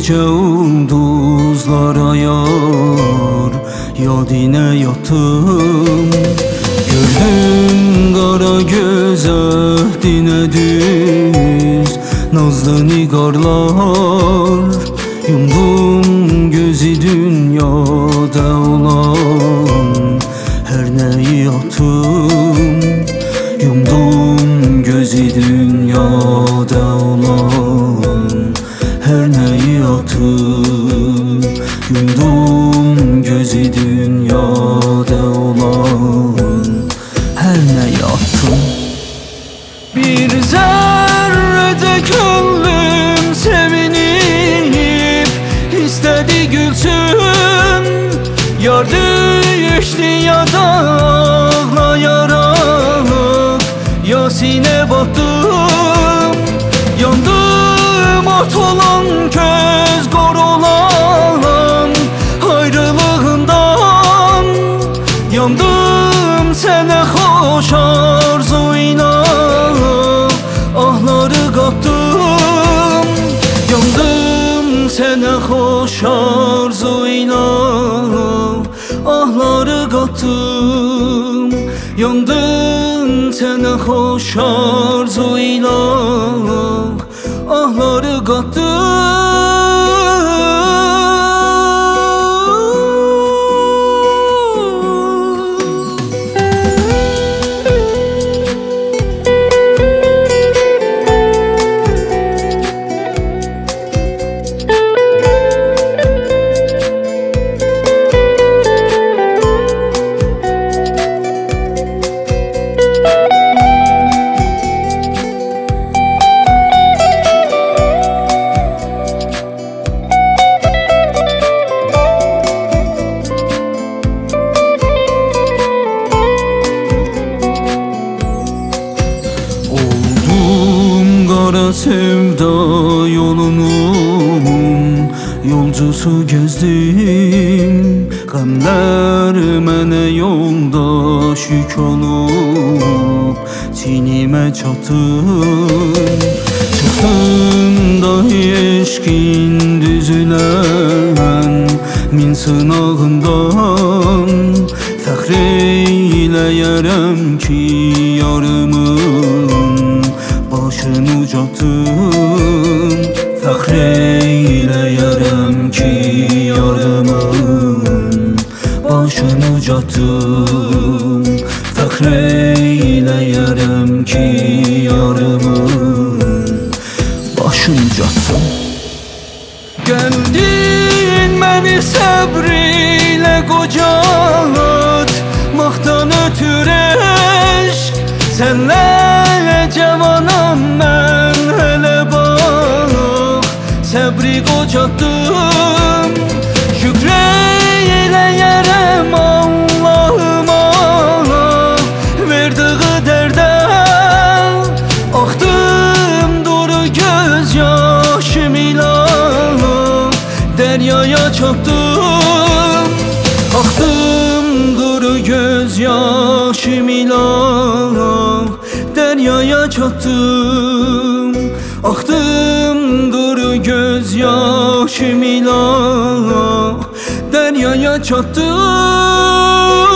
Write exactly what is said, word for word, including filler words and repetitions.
gece ulduzlara yar yadine yattım. Gördüm kara göz ehdine düz nazlı nigarlar. Yumdum gözü dünyada olan her neyi attım. Yumdum gözü dünyada olan her neyi attım. Yumdum gözü dünyada olan her neyi attım. Bir zerrede gönlüm sevinip istedi gülsün. Yar düştü ya da ağlayarak Yasin'e battım. Yandım ot olan köz kor olan ayrılığından. Yandım sene hoş arzuyla ahları kattım. Yandım sene hoş arzuyla ahları kattım. Yandım sene hoş arzuyla ahları kattım. Kara sevda yolunun yolcusu gezdim. Qəmlər mənə yoldaş yük olub çiynimə çatdım. Çıxdım da eşqin düzülən min sınağından. Fəxr eyləyərəm ki yarımın başını ucalttım. Fəxr eyləyərəm ki yarımın başını ucalttım. Fəxr eyləyərəm ki yarımın başını ucalttım. Gəldin məni səbr ilə qocat, maqtan ötür eşq. Sənlə cavanam mən hələ bax, səbri qocatdım. Şükr eyləyərəm Allahıma verdiği dərdə. Axdım duru göz yaşım ilə dəryaya çatdım. Axdım duru göz yaşım ilə dəryaya çatdım. Axdım duru göz yaşım ilə dəryaya çatdım.